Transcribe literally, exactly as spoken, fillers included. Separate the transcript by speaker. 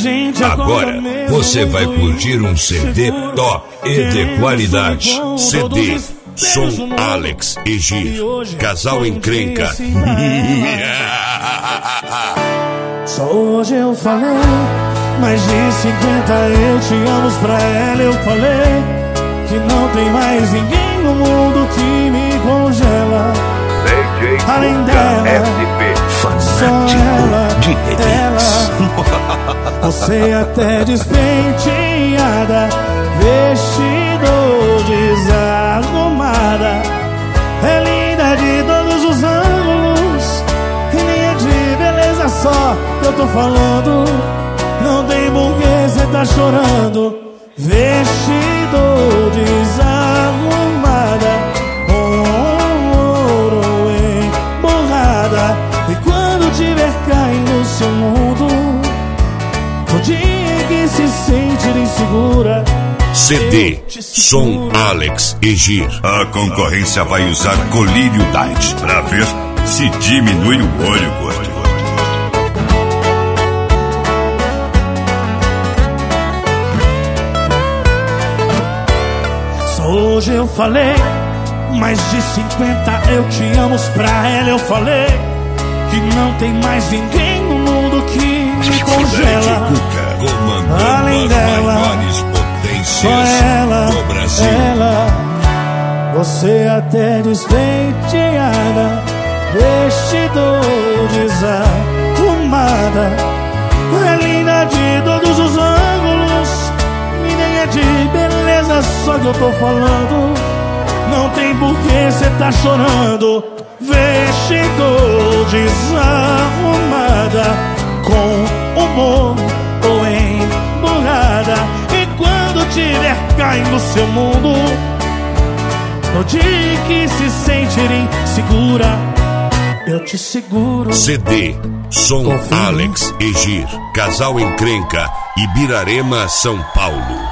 Speaker 1: gente
Speaker 2: Agora você vai curtir um C D top e de qualidade. C D Som Alex e Gir, casal encrenca.
Speaker 1: Só hoje eu falei, mais de cinquenta eu te amo pra ela. Eu falei que não tem mais ninguém no mundo que me congela. Além dela, só ela, ela. Você até despenteada, vestido desarrumada, é linda de todos os ângulos, e nem é de beleza só que eu tô falando. Não tem porquê cê tá chorando. Vestido desarrumada, e quando tiver caindo seu mundo, no dia que se sentir insegura,
Speaker 2: C D Som Alex e Gir.
Speaker 3: A concorrência vai usar colírio diet pra ver se diminui o olho gordo.
Speaker 1: Só hoje eu falei, mais de cinquenta eu te amo pra ela. Eu falei que não tem mais ninguém no mundo que me congela. Além dela, só ela, ela. Você até despenteada, vestido desarrumada, é linda de todos os ângulos, e nem é de beleza só que eu tô falando. Não tem porquê cê tá chorando. Vestido desarrumada, com humor ou emburrada, e quando tiver caindo seu mundo, no dia que se sentir insegura, eu te seguro.
Speaker 2: C D Som Alex e Gir, casal encrenca, Ibirarema, São Paulo.